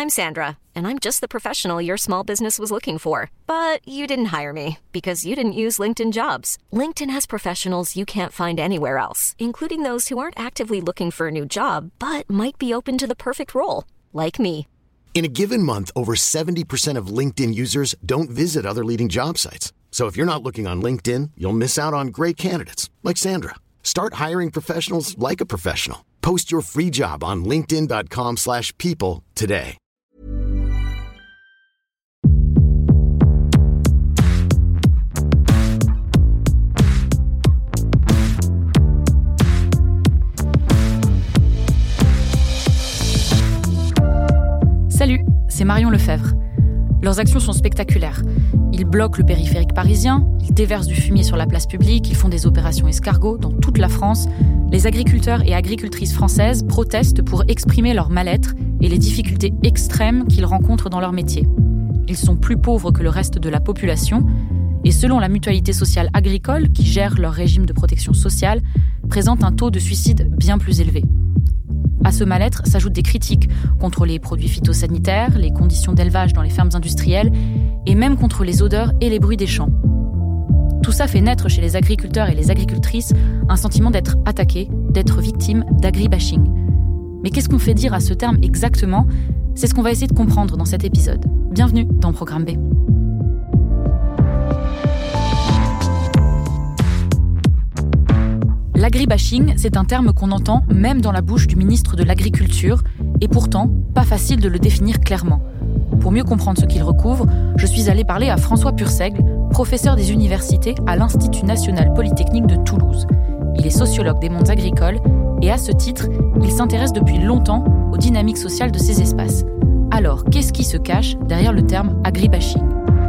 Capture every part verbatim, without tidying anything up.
I'm Sandra, and I'm just the professional your small business was looking for. But you didn't hire me because you didn't use LinkedIn Jobs. LinkedIn has professionals you can't find anywhere else, including those who aren't actively looking for a new job, but might be open to the perfect role, like me. In a given month, over seventy percent of LinkedIn users don't visit other leading job sites. So if you're not looking on LinkedIn, you'll miss out on great candidates like Sandra. Start hiring professionals like a professional. Post your free job on linkedin.com slash people today. Salut, c'est Marion Lefebvre. Leurs actions sont spectaculaires. Ils bloquent le périphérique parisien, ils déversent du fumier sur la place publique, ils font des opérations escargots dans toute la France. Les agriculteurs et agricultrices françaises protestent pour exprimer leur mal-être et les difficultés extrêmes qu'ils rencontrent dans leur métier. Ils sont plus pauvres que le reste de la population et selon la Mutualité sociale agricole, qui gère leur régime de protection sociale, présentent un taux de suicide bien plus élevé. À ce mal-être s'ajoutent des critiques contre les produits phytosanitaires, les conditions d'élevage dans les fermes industrielles et même contre les odeurs et les bruits des champs. Tout ça fait naître chez les agriculteurs et les agricultrices un sentiment d'être attaqués, d'être victimes d'agribashing. Mais qu'est-ce qu'on fait dire à ce terme exactement ? C'est ce qu'on va essayer de comprendre dans cet épisode. Bienvenue dans Programme B. L'agribashing, c'est un terme qu'on entend même dans la bouche du ministre de l'Agriculture, et pourtant, pas facile de le définir clairement. Pour mieux comprendre ce qu'il recouvre, je suis allée parler à François Purseigle, professeur des universités à l'Institut national polytechnique de Toulouse. Il est sociologue des mondes agricoles, et à ce titre, il s'intéresse depuis longtemps aux dynamiques sociales de ces espaces. Alors, qu'est-ce qui se cache derrière le terme agribashing ?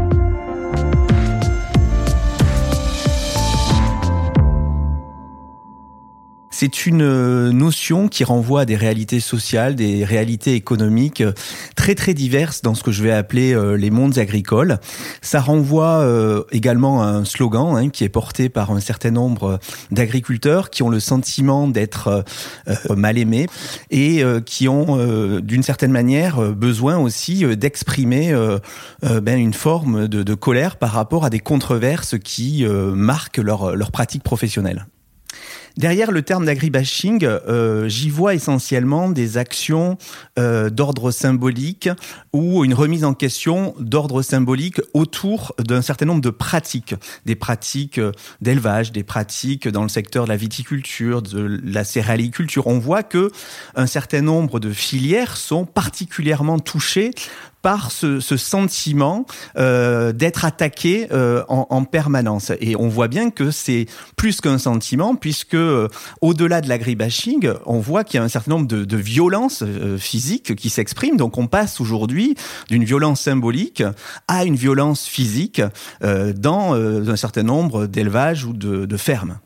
C'est une notion qui renvoie à des réalités sociales, des réalités économiques très très diverses dans ce que je vais appeler les mondes agricoles. Ça renvoie également à un slogan hein, qui est porté par un certain nombre d'agriculteurs qui ont le sentiment d'être mal aimés et qui ont d'une certaine manière besoin aussi d'exprimer ben, une forme de, de colère par rapport à des controverses qui marquent leur, leur pratique professionnelle. Derrière le terme d'agribashing, euh, j'y vois essentiellement des actions euh, d'ordre symbolique ou une remise en question d'ordre symbolique autour d'un certain nombre de pratiques, des pratiques d'élevage, des pratiques dans le secteur de la viticulture, de la céréaliculture. On voit que un certain nombre de filières sont particulièrement touchées par ce, ce sentiment euh, d'être attaqué euh, en, en permanence. Et on voit bien que c'est plus qu'un sentiment, puisque euh, au-delà de l'agribashing, on voit qu'il y a un certain nombre de, de violences euh, physiques qui s'expriment. Donc on passe aujourd'hui d'une violence symbolique à une violence physique euh, dans euh, un certain nombre d'élevages ou de, de fermes.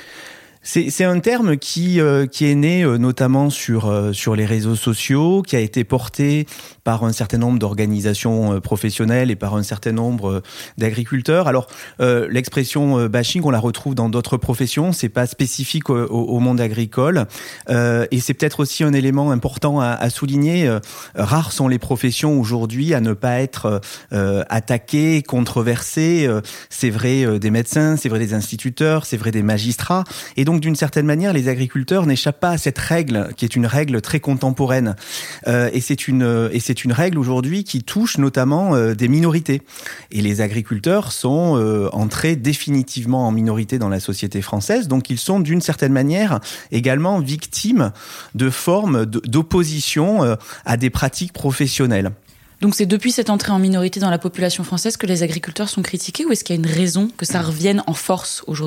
C'est, c'est un terme qui, euh, qui est né euh, notamment sur, euh, sur les réseaux sociaux, qui a été porté par un certain nombre d'organisations euh, professionnelles et par un certain nombre euh, d'agriculteurs. Alors, euh, l'expression euh, bashing, on la retrouve dans d'autres professions, c'est pas spécifique au, au, au monde agricole. Euh, et c'est peut-être aussi un élément important à, à souligner. Euh, rares sont les professions aujourd'hui à ne pas être euh, attaquées, controversées. Euh, c'est vrai euh, des médecins, c'est vrai des instituteurs, c'est vrai des magistrats. Et donc, d'une certaine manière, les agriculteurs n'échappent pas à cette règle, qui est une règle très contemporaine. Euh, et c'est une et c'est une règle aujourd'hui qui touche notamment euh, des minorités. Et les agriculteurs sont euh, entrés définitivement en minorité dans la société française, donc ils sont d'une certaine manière également victimes de formes d'opposition euh, à des pratiques professionnelles. Donc c'est depuis cette entrée en minorité dans la population française que les agriculteurs sont critiqués, ou est-ce qu'il y a une raison que ça revienne en force aujourd'hui ?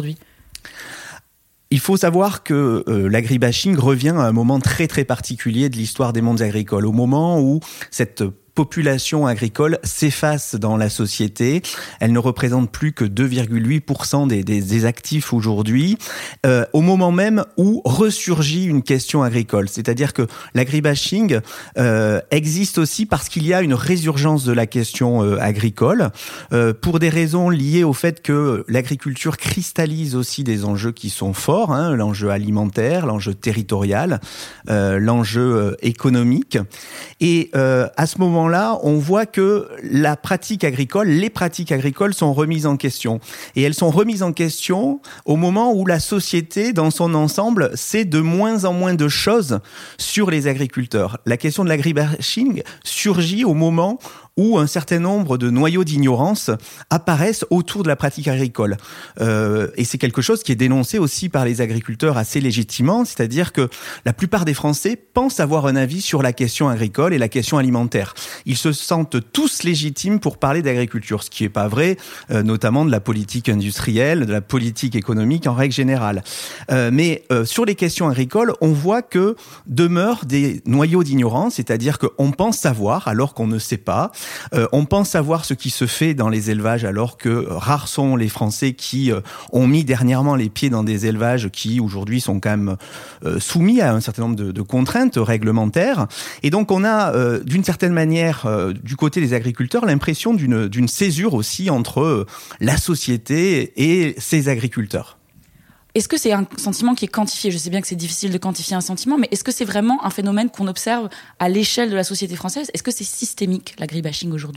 Il faut savoir que euh, l'agribashing revient à un moment très très particulier de l'histoire des mondes agricoles, au moment où cette population agricole s'efface dans la société. Elle ne représente plus que deux virgule huit pour cent des, des, des actifs aujourd'hui, euh, au moment même où ressurgit une question agricole. C'est-à-dire que l'agribashing euh, existe aussi parce qu'il y a une résurgence de la question euh, agricole, euh, pour des raisons liées au fait que l'agriculture cristallise aussi des enjeux qui sont forts, hein, l'enjeu alimentaire, l'enjeu territorial, euh, l'enjeu euh, économique. Et euh, à ce moment-là, on voit que la pratique agricole, les pratiques agricoles sont remises en question. Et elles sont remises en question au moment où la société, dans son ensemble, sait de moins en moins de choses sur les agriculteurs. La question de l'agribashing surgit au moment où un certain nombre de noyaux d'ignorance apparaissent autour de la pratique agricole. Euh, et c'est quelque chose qui est dénoncé aussi par les agriculteurs assez légitimement, c'est-à-dire que la plupart des Français pensent avoir un avis sur la question agricole et la question alimentaire. Ils se sentent tous légitimes pour parler d'agriculture, ce qui n'est pas vrai, euh, notamment de la politique industrielle, de la politique économique en règle générale. Euh, mais euh, sur les questions agricoles, on voit que demeurent des noyaux d'ignorance, c'est-à-dire qu'on pense savoir alors qu'on ne sait pas. Euh, on pense savoir ce qui se fait dans les élevages alors que euh, rares sont les Français qui euh, ont mis dernièrement les pieds dans des élevages qui aujourd'hui sont quand même euh, soumis à un certain nombre de, de contraintes réglementaires. Et donc on a euh, d'une certaine manière euh, du côté des agriculteurs l'impression d'une, d'une césure aussi entre euh, la société et ses agriculteurs. Est-ce que c'est un sentiment qui est quantifié ? Je sais bien que c'est difficile de quantifier un sentiment, mais est-ce que c'est vraiment un phénomène qu'on observe à l'échelle de la société française ? Est-ce que c'est systémique, l'agribashing aujourd'hui ?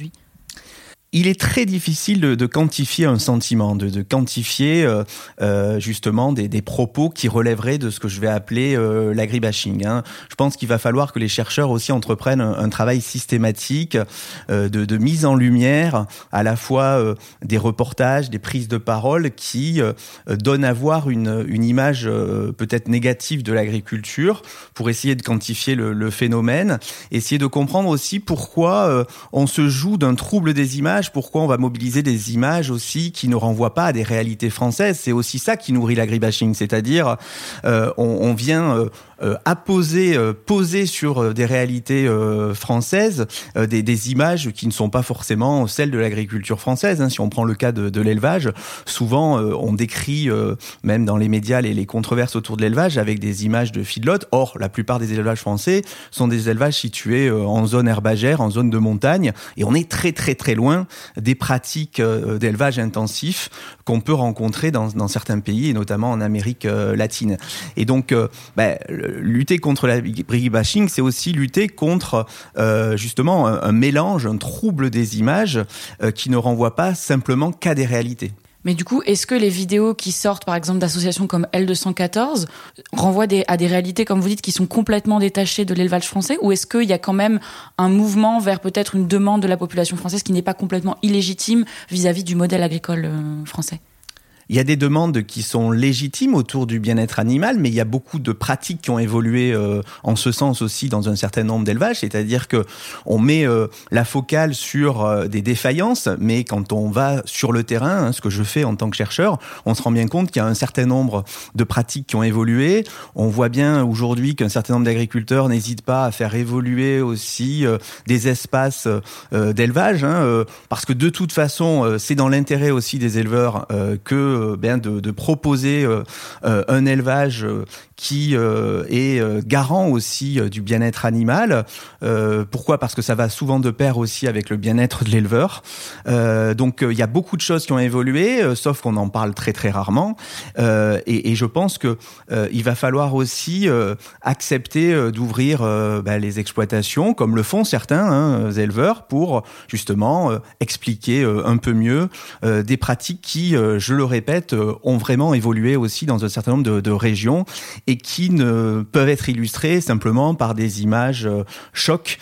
Il est très difficile de, de quantifier un sentiment, de, de quantifier euh, euh, justement des, des propos qui relèveraient de ce que je vais appeler euh, l'agribashing. Hein. Je pense qu'il va falloir que les chercheurs aussi entreprennent un, un travail systématique euh, de, de mise en lumière, à la fois euh, des reportages, des prises de parole qui euh, donnent à voir une, une image euh, peut-être négative de l'agriculture pour essayer de quantifier le, le phénomène, essayer de comprendre aussi pourquoi euh, on se joue d'un trouble des images. Pourquoi on va mobiliser des images aussi qui ne renvoient pas à des réalités françaises. C'est aussi ça qui nourrit l'agribashing, c'est-à-dire euh, on, on vient euh, euh, apposer, euh, poser sur des réalités euh, françaises euh, des, des images qui ne sont pas forcément celles de l'agriculture française. Hein. Si on prend le cas de, de l'élevage, souvent euh, on décrit, euh, même dans les médias, les, les controverses autour de l'élevage avec des images de feedlot. Or, la plupart des élevages français sont des élevages situés euh, en zone herbagère, en zone de montagne, et on est très très très loin des pratiques d'élevage intensif qu'on peut rencontrer dans, dans certains pays, et notamment en Amérique latine. Et donc, euh, bah, lutter contre l'agribashing, c'est aussi lutter contre euh, justement un, un mélange, un trouble des images euh, qui ne renvoie pas simplement qu'à des réalités. Mais du coup, est-ce que les vidéos qui sortent, par exemple, d'associations comme L deux cent quatorze renvoient des, à des réalités, comme vous dites, qui sont complètement détachées de l'élevage français ? Ou est-ce qu'il y a quand même un mouvement vers peut-être une demande de la population française qui n'est pas complètement illégitime vis-à-vis du modèle agricole euh, français ? Il y a des demandes qui sont légitimes autour du bien-être animal, mais il y a beaucoup de pratiques qui ont évolué euh, en ce sens aussi dans un certain nombre d'élevages, c'est-à-dire que on met euh, la focale sur euh, des défaillances, mais quand on va sur le terrain, hein, ce que je fais en tant que chercheur, on se rend bien compte qu'il y a un certain nombre de pratiques qui ont évolué. On voit bien aujourd'hui qu'un certain nombre d'agriculteurs n'hésitent pas à faire évoluer aussi euh, des espaces euh, d'élevage, hein, euh, parce que de toute façon, euh, c'est dans l'intérêt aussi des éleveurs euh, que Ben de, de proposer euh, euh, un élevage euh, qui euh, est euh, garant aussi euh, du bien-être animal. Euh, pourquoi ? Parce que ça va souvent de pair aussi avec le bien-être de l'éleveur. Euh, donc il euh, y a beaucoup de choses qui ont évolué, euh, sauf qu'on en parle très très rarement. Euh, et, et je pense que euh, il va falloir aussi euh, accepter euh, d'ouvrir euh, bah, les exploitations, comme le font certains hein, éleveurs, pour justement euh, expliquer euh, un peu mieux euh, des pratiques qui, euh, je le répète, ont vraiment évolué aussi dans un certain nombre de, de régions et qui ne peuvent être illustrées simplement par des images euh, chocs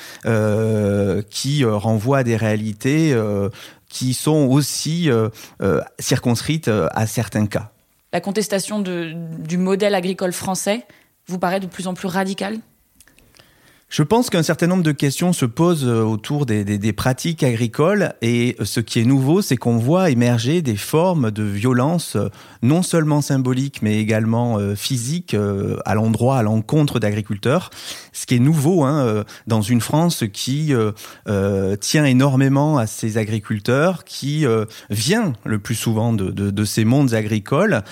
euh, qui euh, renvoient à des réalités euh, qui sont aussi euh, euh, circonscrites euh, à certains cas. La contestation de, du modèle agricole français vous paraît de plus en plus radicale ? Je pense qu'un certain nombre de questions se posent autour des, des, des pratiques agricoles et ce qui est nouveau, c'est qu'on voit émerger des formes de violence non seulement symboliques mais également euh, physiques euh, à l'endroit, à l'encontre d'agriculteurs. Ce qui est nouveau hein, dans une France qui euh, euh, tient énormément à ses agriculteurs, qui euh, vient le plus souvent de, de, de ces mondes agricoles,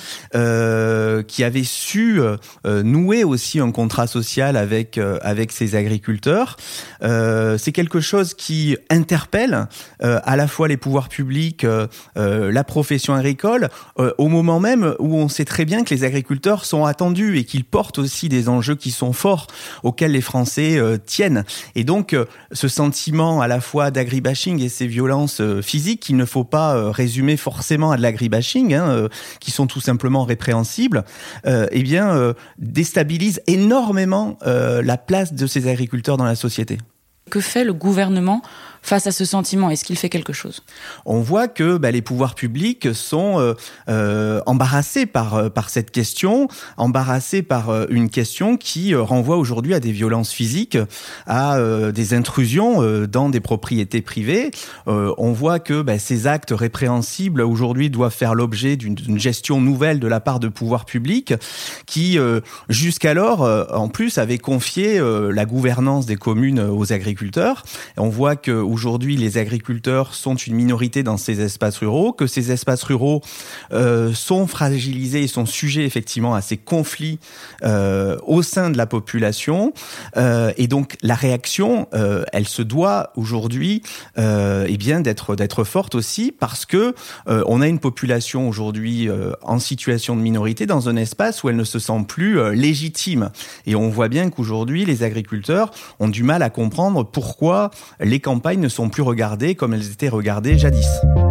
euh, qui avait su euh, nouer aussi un contrat social avec, euh, avec ses agriculteurs. agriculteurs. Euh, c'est quelque chose qui interpelle euh, à la fois les pouvoirs publics, euh, euh, la profession agricole, euh, au moment même où on sait très bien que les agriculteurs sont attendus et qu'ils portent aussi des enjeux qui sont forts, auxquels les Français euh, tiennent. Et donc, euh, ce sentiment à la fois d'agribashing et ces violences euh, physiques, qu'il ne faut pas euh, résumer forcément à de l'agribashing, hein, euh, qui sont tout simplement répréhensibles, euh, eh bien, euh, déstabilise énormément euh, la place de ces agriculteurs agriculteurs dans la société. Que fait le gouvernement face à ce sentiment ? Est-ce qu'il fait quelque chose ? On voit que bah, les pouvoirs publics sont euh, euh, embarrassés par, par cette question, embarrassés par euh, une question qui euh, renvoie aujourd'hui à des violences physiques, à euh, des intrusions euh, dans des propriétés privées. Euh, on voit que bah, ces actes répréhensibles aujourd'hui doivent faire l'objet d'une, d'une gestion nouvelle de la part de pouvoirs publics qui, euh, jusqu'alors, euh, en plus, avaient confié euh, la gouvernance des communes aux agriculteurs. Et on voit que aujourd'hui, les agriculteurs sont une minorité dans ces espaces ruraux, que ces espaces ruraux euh, sont fragilisés et sont sujets effectivement à ces conflits euh, au sein de la population. Euh, et donc, la réaction, euh, elle se doit aujourd'hui euh, eh bien, d'être, d'être forte aussi parce que euh, on a une population aujourd'hui euh, en situation de minorité dans un espace où elle ne se sent plus euh, légitime. Et on voit bien qu'aujourd'hui, les agriculteurs ont du mal à comprendre pourquoi les campagnes ne sont plus regardées comme elles étaient regardées jadis.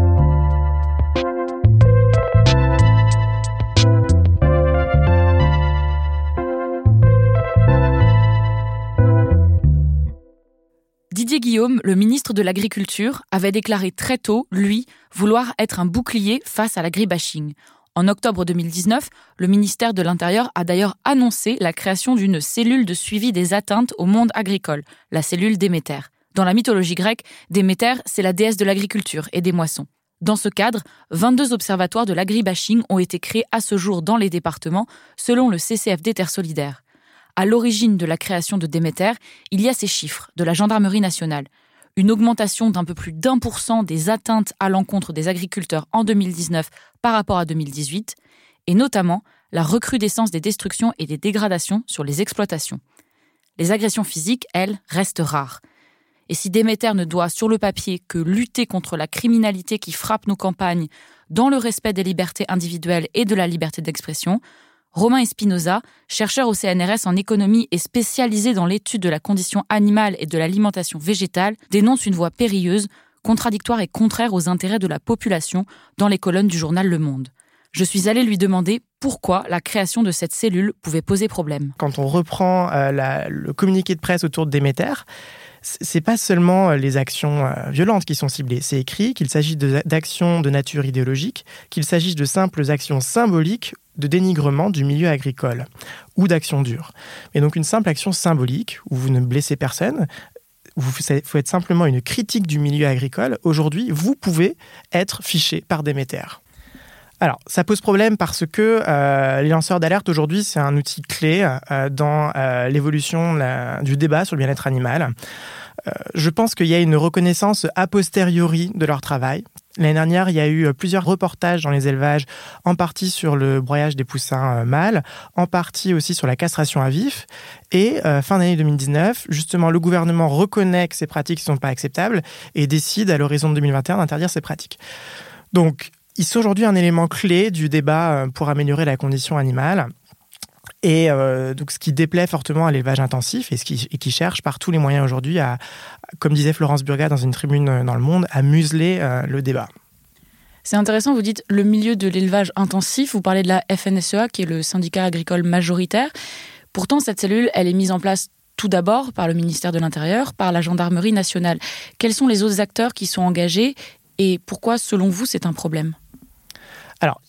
Didier Guillaume, le ministre de l'Agriculture, avait déclaré très tôt, lui, vouloir être un bouclier face à l'agribashing. En octobre deux mille dix-neuf, le ministère de l'Intérieur a d'ailleurs annoncé la création d'une cellule de suivi des atteintes au monde agricole, la cellule Déméter. Dans la mythologie grecque, Déméter, c'est la déesse de l'agriculture et des moissons. Dans ce cadre, vingt-deux observatoires de l'agribashing ont été créés à ce jour dans les départements, selon le C C F D Terre Solidaire. À l'origine de la création de Déméter, il y a ces chiffres de la Gendarmerie nationale. Une augmentation d'un peu plus d'un pour cent des atteintes à l'encontre des agriculteurs en deux mille dix-neuf par rapport à deux mille dix-huit, et notamment la recrudescence des destructions et des dégradations sur les exploitations. Les agressions physiques, elles, restent rares. Et si Déméter ne doit, sur le papier, que lutter contre la criminalité qui frappe nos campagnes dans le respect des libertés individuelles et de la liberté d'expression, Romain Espinosa, chercheur au C N R S en économie et spécialisé dans l'étude de la condition animale et de l'alimentation végétale, dénonce une voie périlleuse, contradictoire et contraire aux intérêts de la population dans les colonnes du journal Le Monde. Je suis allée lui demander pourquoi la création de cette cellule pouvait poser problème. Quand on reprend euh, la, le communiqué de presse autour de Déméter, c'est pas seulement les actions euh, violentes qui sont ciblées. C'est écrit qu'il s'agit de, d'actions de nature idéologique, qu'il s'agisse de simples actions symboliques de dénigrement du milieu agricole ou d'actions dures. Mais donc une simple action symbolique où vous ne blessez personne, vous faites simplement une critique du milieu agricole. Aujourd'hui, vous pouvez être fiché par Déméter. Alors, ça pose problème parce que euh, les lanceurs d'alerte, aujourd'hui, c'est un outil clé euh, dans euh, l'évolution la, du débat sur le bien-être animal. Euh, je pense qu'il y a une reconnaissance a posteriori de leur travail. L'année dernière, il y a eu plusieurs reportages dans les élevages, en partie sur le broyage des poussins mâles, en partie aussi sur la castration à vif. Et euh, fin d'année deux mille dix-neuf, justement, le gouvernement reconnaît que ces pratiques ne sont pas acceptables et décide à l'horizon de deux mille vingt et un d'interdire ces pratiques. Donc, ils sont aujourd'hui un élément clé du débat pour améliorer la condition animale. Et euh, donc, ce qui déplaît fortement à l'élevage intensif et, ce qui, et qui cherche par tous les moyens aujourd'hui à, comme disait Florence Burgat dans une tribune dans Le Monde, à museler euh, le débat. C'est intéressant, vous dites le milieu de l'élevage intensif, vous parlez de la F N S E A qui est le syndicat agricole majoritaire. Pourtant, cette cellule, elle est mise en place tout d'abord par le ministère de l'Intérieur, par la Gendarmerie nationale. Quels sont les autres acteurs qui sont engagés et pourquoi, selon vous, c'est un problème ? Alors,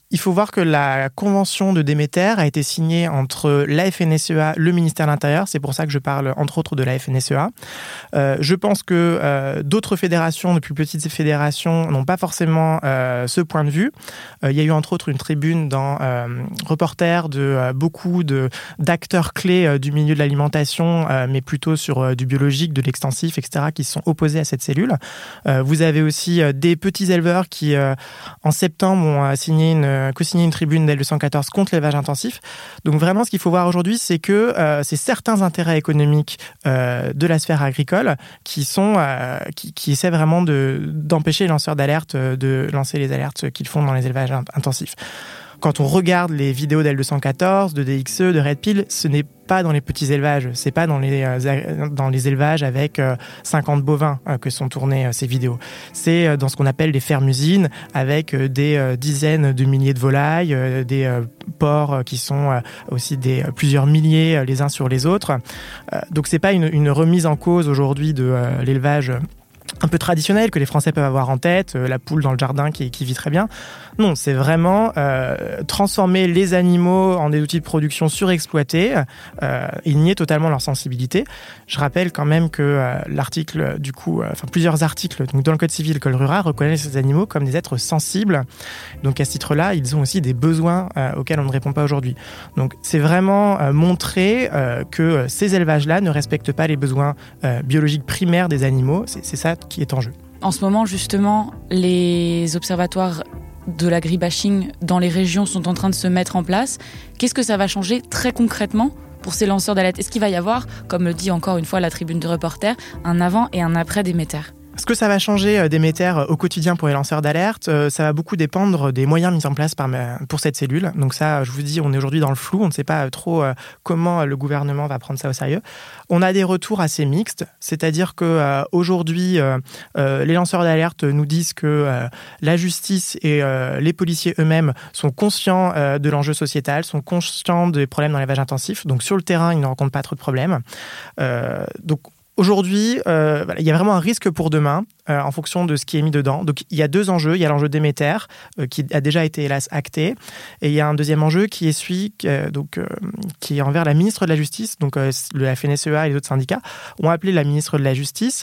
Il faut voir que la convention de Déméter a été signée entre la F N S E A, le ministère de l'Intérieur. C'est pour ça que je parle entre autres de la F N S E A. Euh, je pense que euh, d'autres fédérations, de plus petites fédérations, n'ont pas forcément euh, ce point de vue. Euh, il y a eu entre autres une tribune dans euh, Reporter de euh, beaucoup de, d'acteurs clés euh, du milieu de l'alimentation, euh, mais plutôt sur euh, du biologique, de l'extensif, et cetera, qui se sont opposés à cette cellule. Euh, vous avez aussi euh, des petits éleveurs qui, euh, en septembre, ont euh, signé une co-signé une tribune d'L deux cent quatorze contre l'élevage intensif. Donc vraiment, ce qu'il faut voir aujourd'hui, c'est que euh, c'est certains intérêts économiques euh, de la sphère agricole qui sont euh, qui, qui essaient vraiment de d'empêcher les lanceurs d'alerte de lancer les alertes qu'ils font dans les élevages intensifs. Quand on regarde les vidéos d'L deux cent quatorze, de D X E, de Red Pill, ce n'est pas dans les petits élevages, c'est pas dans les, euh, dans les élevages avec euh, cinquante bovins euh, que sont tournées euh, ces vidéos. C'est euh, dans ce qu'on appelle des fermes-usines avec euh, des euh, dizaines de milliers de volailles, euh, des euh, porcs euh, qui sont euh, aussi des euh, plusieurs milliers euh, les uns sur les autres. Euh, donc c'est pas une, une remise en cause aujourd'hui de euh, l'élevage un peu traditionnel que les Français peuvent avoir en tête, euh, la poule dans le jardin qui, qui vit très bien. Non, c'est vraiment euh, transformer les animaux en des outils de production surexploités euh, et nier totalement leur sensibilité. Je rappelle quand même que euh, l'article, du coup, euh, enfin plusieurs articles donc dans le Code civil, le Code rural reconnaissent ces animaux comme des êtres sensibles. Donc à ce titre-là, ils ont aussi des besoins euh, auxquels on ne répond pas aujourd'hui. Donc c'est vraiment euh, montrer euh, que ces élevages-là ne respectent pas les besoins euh, biologiques primaires des animaux. C'est, c'est ça qui est en jeu. En ce moment, justement, les observatoires de l'agribashing dans les régions sont en train de se mettre en place. Qu'est-ce que ça va changer très concrètement pour ces lanceurs d'alerte ? Est-ce qu'il va y avoir, comme le dit encore une fois la tribune de Reporter, un avant et un après Déméter ? Ce que ça va changer Déméter au quotidien pour les lanceurs d'alerte, ça va beaucoup dépendre des moyens mis en place par, pour cette cellule. Donc ça, je vous dis, on est aujourd'hui dans le flou, on ne sait pas trop comment le gouvernement va prendre ça au sérieux. On a des retours assez mixtes, c'est-à-dire qu'aujourd'hui, les lanceurs d'alerte nous disent que la justice et les policiers eux-mêmes sont conscients de l'enjeu sociétal, sont conscients des problèmes dans l'élevage intensif. Donc sur le terrain, ils ne rencontrent pas trop de problèmes. Euh, donc Aujourd'hui, euh, voilà, il y a vraiment un risque pour demain euh, en fonction de ce qui est mis dedans. Donc, il y a deux enjeux. Il y a l'enjeu Déméter, euh, qui a déjà été, hélas, acté. Et il y a un deuxième enjeu qui est celui euh, donc, euh, qui est envers la ministre de la Justice. Donc, euh, le F N S E A et les autres syndicats ont appelé la ministre de la Justice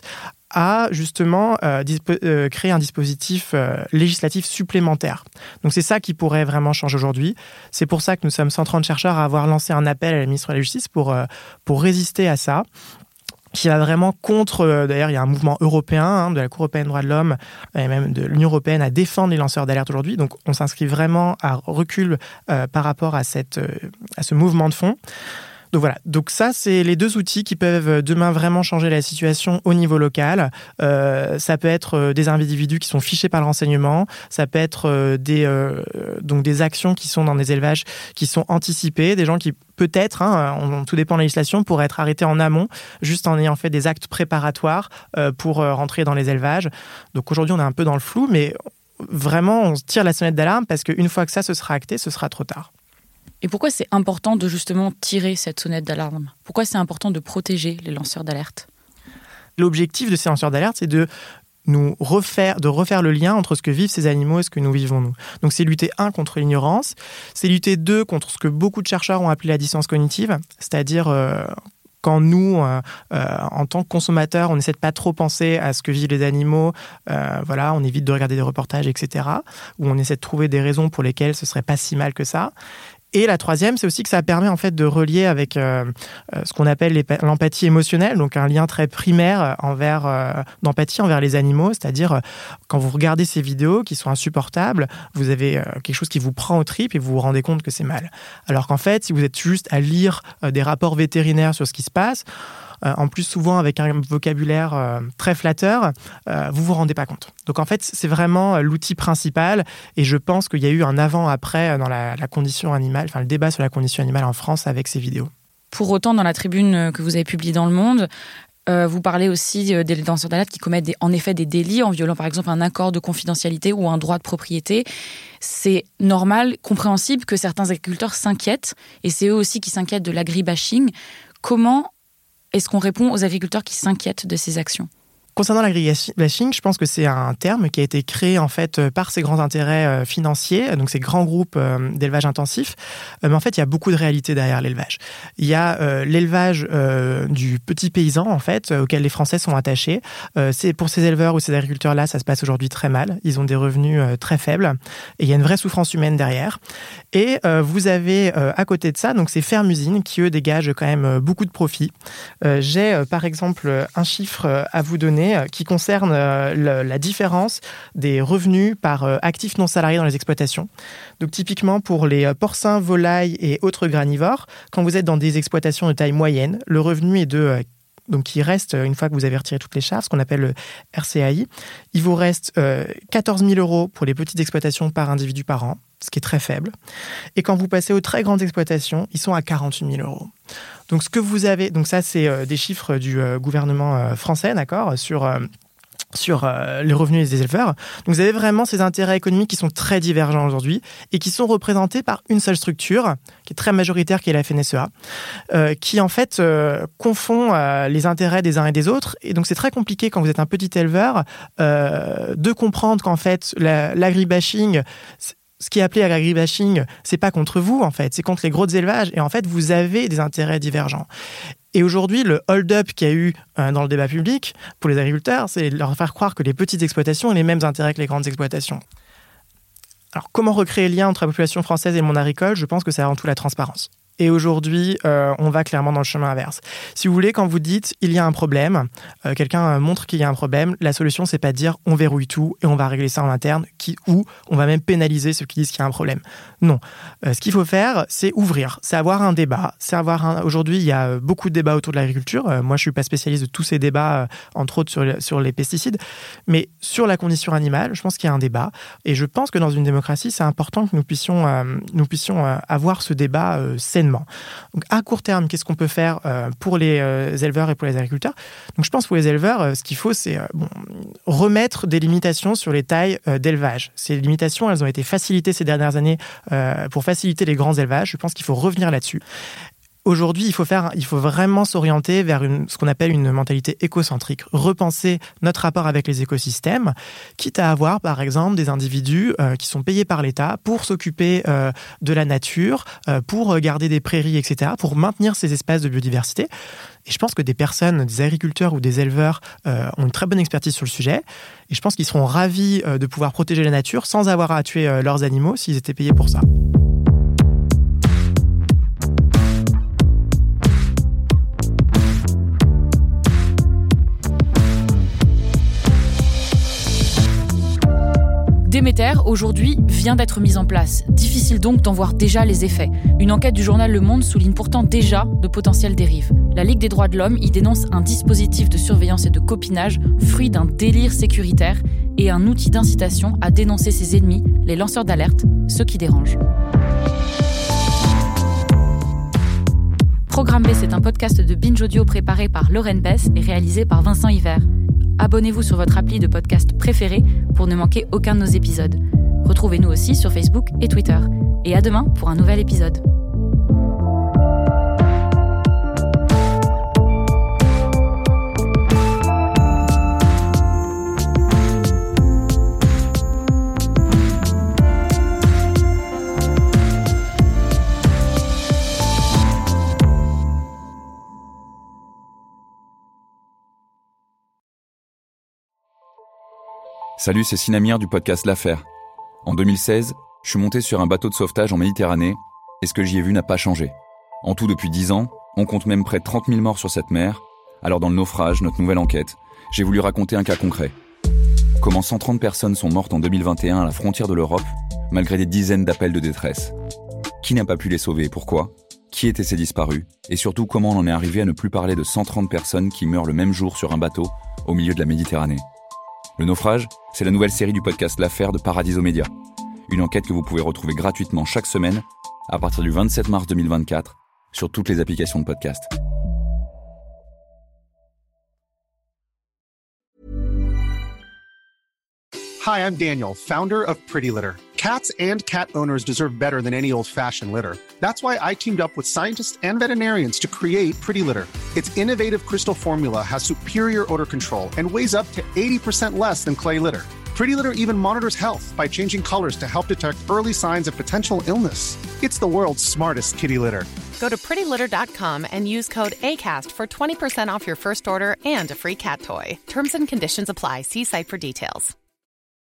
à justement euh, dispo- euh, créer un dispositif euh, législatif supplémentaire. Donc, c'est ça qui pourrait vraiment changer aujourd'hui. C'est pour ça que nous sommes cent trente chercheurs à avoir lancé un appel à la ministre de la Justice pour, euh, pour résister à ça, qui va vraiment contre, euh, d'ailleurs il y a un mouvement européen hein, de la Cour européenne des droits de l'homme et même de l'Union européenne à défendre les lanceurs d'alerte aujourd'hui. Donc on s'inscrit vraiment à recul euh, par rapport à, cette, euh, à ce mouvement de fond. Donc voilà, donc ça c'est les deux outils qui peuvent demain vraiment changer la situation au niveau local. Euh, ça peut être des individus qui sont fichés par le renseignement, ça peut être des, euh, donc des actions qui sont dans des élevages qui sont anticipées, des gens qui peut-être, hein, on, tout dépend de la législation, pourraient être arrêtés en amont, juste en ayant fait des actes préparatoires euh, pour euh, rentrer dans les élevages. Donc aujourd'hui on est un peu dans le flou, mais vraiment on tire la sonnette d'alarme parce qu'une fois que ça se sera acté, ce sera trop tard. Et pourquoi c'est important de justement tirer cette sonnette d'alarme ? Pourquoi c'est important de protéger les lanceurs d'alerte ? L'objectif de ces lanceurs d'alerte, c'est de nous refaire, de refaire le lien entre ce que vivent ces animaux et ce que nous vivons nous. Donc c'est lutter, un, contre l'ignorance, c'est lutter, deux, contre ce que beaucoup de chercheurs ont appelé la dissonance cognitive, c'est-à-dire euh, quand nous, euh, euh, en tant que consommateurs, on essaie de pas trop penser à ce que vivent les animaux, euh, voilà, on évite de regarder des reportages, et cetera, où on essaie de trouver des raisons pour lesquelles ce serait pas si mal que ça. Et la troisième, c'est aussi que ça permet en fait de relier avec euh, ce qu'on appelle les, l'empathie émotionnelle, donc un lien très primaire envers, euh, d'empathie envers les animaux, c'est-à-dire euh, quand vous regardez ces vidéos qui sont insupportables, vous avez euh, quelque chose qui vous prend aux tripes et vous vous rendez compte que c'est mal. Alors qu'en fait, si vous êtes juste à lire euh, des rapports vétérinaires sur ce qui se passe, Euh, en plus souvent avec un vocabulaire euh, très flatteur, euh, vous vous rendez pas compte. Donc en fait, c'est vraiment l'outil principal et je pense qu'il y a eu un avant-après dans la, la condition animale, enfin le débat sur la condition animale en France avec ces vidéos. Pour autant, dans la tribune que vous avez publiée dans Le Monde, euh, vous parlez aussi des lanceurs d'alerte qui commettent des, en effet des délits en violant par exemple un accord de confidentialité ou un droit de propriété. C'est normal, compréhensible que certains agriculteurs s'inquiètent et c'est eux aussi qui s'inquiètent de l'agribashing. Comment est-ce qu'on répond aux agriculteurs qui s'inquiètent de ces actions ? Concernant l'agribashing, je pense que c'est un terme qui a été créé en fait par ces grands intérêts financiers, donc ces grands groupes d'élevage intensif. Mais en fait, il y a beaucoup de réalités derrière l'élevage. Il y a euh, l'élevage euh, du petit paysan en fait, auquel les Français sont attachés. Euh, c'est pour ces éleveurs ou ces agriculteurs-là, ça se passe aujourd'hui très mal. Ils ont des revenus euh, très faibles et il y a une vraie souffrance humaine derrière. Et euh, vous avez euh, à côté de ça, donc ces fermes-usines qui eux dégagent quand même euh, beaucoup de profits. Euh, j'ai euh, par exemple un chiffre euh, à vous donner qui concerne euh, la différence des revenus par euh, actifs non salariés dans les exploitations. Donc typiquement pour les porcins, volailles et autres granivores, quand vous êtes dans des exploitations de taille moyenne, le revenu est de euh, donc il reste, une fois que vous avez retiré toutes les charges, ce qu'on appelle le R C A I, il vous reste euh, quatorze mille euros pour les petites exploitations par individu par an, ce qui est très faible. Et quand vous passez aux très grandes exploitations, ils sont à quarante-huit mille euros. Donc ce que vous avez, donc ça c'est euh, des chiffres du euh, gouvernement euh, français, d'accord, sur euh, sur euh, les revenus des éleveurs. Donc vous avez vraiment ces intérêts économiques qui sont très divergents aujourd'hui et qui sont représentés par une seule structure qui est très majoritaire, qui est la F N S E A, euh, qui en fait euh, confond euh, les intérêts des uns et des autres. Et donc c'est très compliqué quand vous êtes un petit éleveur euh, de comprendre qu'en fait la, l'agribashing, ce qui est appelé l'agribashing, c'est pas contre vous en fait, c'est contre les gros élevages. Et en fait vous avez des intérêts divergents. Et aujourd'hui, le hold-up qu'il y a eu dans le débat public pour les agriculteurs, c'est de leur faire croire que les petites exploitations ont les mêmes intérêts que les grandes exploitations. Alors, comment recréer le lien entre la population française et le monde agricole ? Je pense que c'est avant tout la transparence. Et aujourd'hui, euh, on va clairement dans le chemin inverse. Si vous voulez, quand vous dites « il y a un problème euh, », quelqu'un montre qu'il y a un problème, la solution, c'est pas de dire « on verrouille tout et on va régler ça en interne » qui, ou on va même pénaliser ceux qui disent qu'il y a un problème. Non. Euh, ce qu'il faut faire, c'est ouvrir, c'est avoir un débat. C'est avoir un... Aujourd'hui, il y a beaucoup de débats autour de l'agriculture. Euh, moi, je suis pas spécialiste de tous ces débats, euh, entre autres sur, le, sur les pesticides. Mais sur la condition animale, je pense qu'il y a un débat. Et je pense que dans une démocratie, c'est important que nous puissions, euh, nous puissions euh, avoir ce débat euh, sainement. Donc, à court terme, qu'est-ce qu'on peut faire euh, pour les euh, éleveurs et pour les agriculteurs ? Donc, je pense que pour les éleveurs, euh, ce qu'il faut, c'est euh, bon, remettre des limitations sur les tailles euh, d'élevage. Ces limitations, elles ont été facilitées ces dernières années euh, pour faciliter les grands élevages. Je pense qu'il faut revenir là-dessus. Aujourd'hui, il faut faire, il faut vraiment s'orienter vers une, ce qu'on appelle une mentalité écocentrique, repenser notre rapport avec les écosystèmes, quitte à avoir, par exemple, des individus euh, qui sont payés par l'État pour s'occuper euh, de la nature, euh, pour garder des prairies, et cetera, pour maintenir ces espaces de biodiversité. Et je pense que des personnes, des agriculteurs ou des éleveurs euh, ont une très bonne expertise sur le sujet. Et je pense qu'ils seront ravis euh, de pouvoir protéger la nature sans avoir à tuer euh, leurs animaux s'ils étaient payés pour ça. Déméter, aujourd'hui, vient d'être mise en place. Difficile donc d'en voir déjà les effets. Une enquête du journal Le Monde souligne pourtant déjà de potentielles dérives. La Ligue des droits de l'homme y dénonce un dispositif de surveillance et de copinage, fruit d'un délire sécuritaire et un outil d'incitation à dénoncer ses ennemis, les lanceurs d'alerte, ceux qui dérangent. Programme B, c'est un podcast de Binge Audio préparé par Lauren Bess et réalisé par Vincent Hiver. Abonnez-vous sur votre appli de podcast préféré pour ne manquer aucun de nos épisodes. Retrouvez-nous aussi sur Facebook et Twitter. Et à demain pour un nouvel épisode. Salut, c'est Sinamir du podcast L'Affaire. En deux mille seize, je suis monté sur un bateau de sauvetage en Méditerranée et ce que j'y ai vu n'a pas changé. En tout, depuis dix ans, on compte même près de trente mille morts sur cette mer. Alors dans le naufrage, notre nouvelle enquête, j'ai voulu raconter un cas concret. Comment cent trente personnes sont mortes en deux mille vingt et un à la frontière de l'Europe, malgré des dizaines d'appels de détresse. Qui n'a pas pu les sauver et pourquoi ? Qui étaient ces disparus ? Et surtout, comment on en est arrivé à ne plus parler de cent trente personnes qui meurent le même jour sur un bateau au milieu de la Méditerranée ? Le naufrage, c'est la nouvelle série du podcast L'Affaire de Paradiso Media. Une enquête que vous pouvez retrouver gratuitement chaque semaine à partir du vingt-sept mars deux mille vingt-quatre sur toutes les applications de podcast. Hi, I'm Daniel, founder of Pretty Litter. Cats and cat owners deserve better than any old-fashioned litter. That's why I teamed up with scientists and veterinarians to create Pretty Litter. Its innovative crystal formula has superior odor control and weighs up to eighty percent less than clay litter. Pretty Litter even monitors health by changing colors to help detect early signs of potential illness. It's the world's smartest kitty litter. Go to pretty litter dot com and use code ACAST for twenty percent off your first order and a free cat toy. Terms and conditions apply. See site for details.